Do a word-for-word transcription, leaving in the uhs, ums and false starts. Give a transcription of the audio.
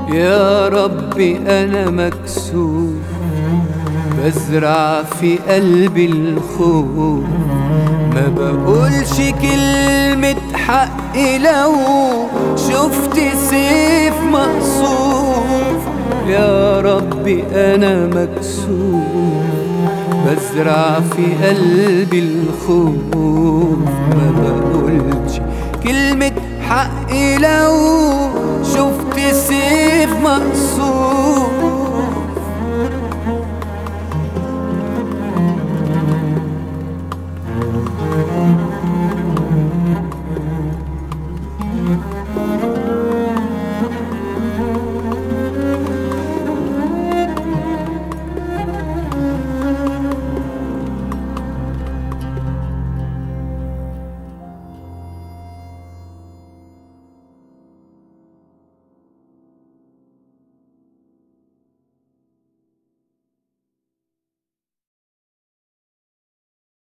يا ربي أنا مكسور، بزرع في قلبي الخوف، ما بقولش كلمة حق لو شفت سيف مقصوف. يا ربي أنا مكسور، بزرع في قلبي الخوف، ما بقولش كلمة حق لو شفت سيف مقصوف.